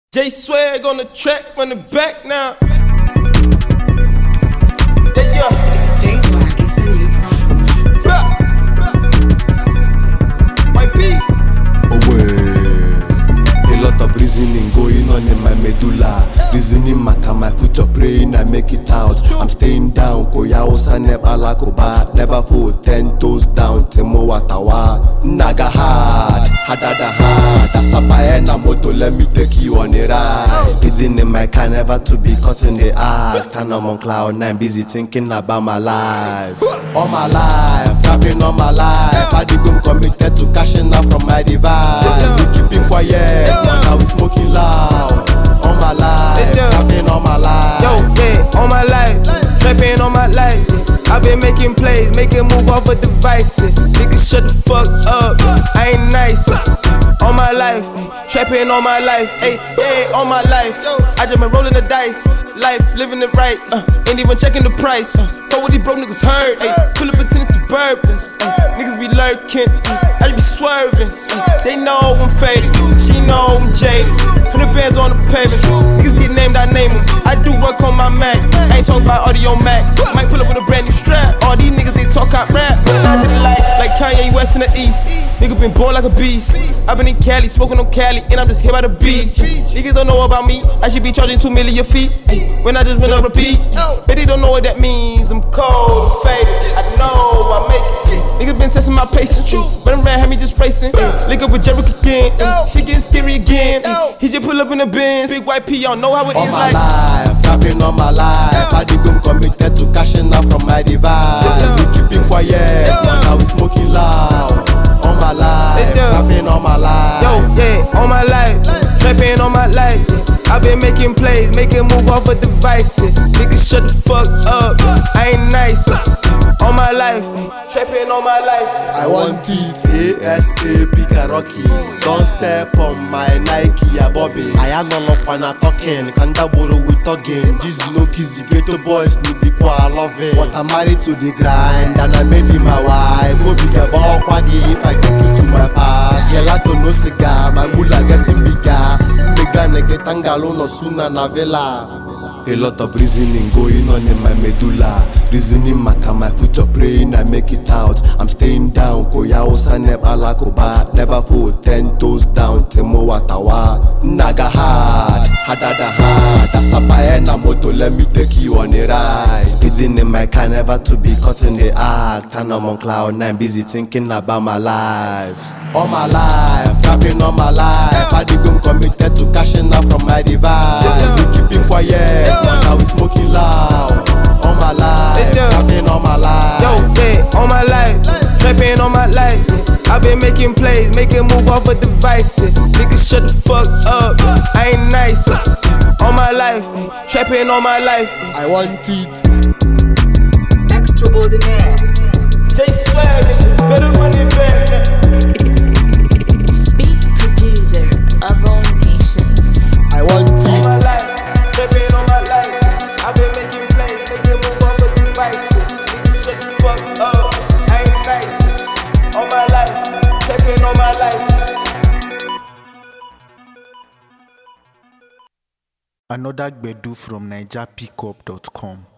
J Swag on the track, run it back now. Yeah. J Swag is the new White P. A lot of reasoning going on in my medulla. Reasoning my future, praying I make it out. I'm staying down, Koya Osa never lakoba. Never fall 10 toes down, Temo Watawa. Naga hard, hadada hard. That's a na moto, let me take you on a ride. Speeding in my car, never to be caught in the act. And I'm on cloud 9, busy thinking about my life. All my life, trapping all my life. I did go committed to cashing out from my device. We keeping quiet, but now we smoking loud. All my life, trapping all my life. Yo, yeah, all my life, trapping all my life. I've been making plays, making move off of devices. Niggas shut the fuck up, I ain't nice. All my life, trapping all my life. Ayy, all my life. I just been rolling the dice, life, living it right. Ain't even checking the price. Fuck what these broke niggas heard. Ayy, pull up into the Suburbans. Niggas be lurking, I just be swerving. They know I'm faded, she know I'm jaded. 100 bands on the pavement, niggas get named, I name them. I do work on my Mac, I ain't talking about audio Mac. Might pull up with a brand new strap. All these niggas, they talk out rap. I did it like Kanye West in the East. Nigga been born like a beast. I been in Cali, smoking on Cali, and I'm just here by the beach. Niggas don't know about me, I should be charging 2 million feet. When I just went up repeat, but they don't know what that means. I'm cold, I'm faded, I know I make it. Niggas been testing my patience, but I'm ran, had me just racing. Link up with Jericho again, shit getting scary again. He just pull up in the Benz, big white P, y'all know how it all is my like. Life, trapping all my life. I did go committed to cashing out from my device. We keeping quiet, but now we smoking loud. All my life, trapping all my life. Yo, yeah, all my life, trapping all my life. I've been making plays, making move off of devices. Niggas shut the fuck up, I ain't nice. All my life, trapping all my life. I want it, ASAP Rocky. Don't step on my Nike, Bobby. I am no look when I talking. Kanda boro we talking. Jesus no kids, ghetto boys need the I love it. But I'm married to the grind and I made him my wife. Go big about quaggy if I take you to my past. Gelato no cigar, my mula getting bigger. Mega nege tangalo no sooner na vela. A lot of reasoning going on in my medulla. Reasoning my future, praying I make it out. I'm staying down, Koya Osa never lakoba. Never fall 10 toes down, Temo Watawa. Naga hard, hadada hard. That's a na moto, let me take you on a ride. Speeding in my car, never to be caught in the act. And I'm on cloud 9, busy thinking about my life. All my life, trapping all my life. I did go committed to cashing out from my device. We keeping quiet, but now we smoking loud. All my life, trapping all my life. Yo, yeah, all my life, trapping all my life. I've been making plays, making move off of devices. Niggas shut the fuck up, I ain't nice. All my life, trapping all my life. I want it. Extraordinaire. J Swag, better run it back. Beat producer of all nations. I want All my it. life, trapping all my life. I've been making plays, making move off of devices. Niggas shut the fuck up, I ain't nice. All my life, trapping all my life. Another Gbedu from NigerPickup.com.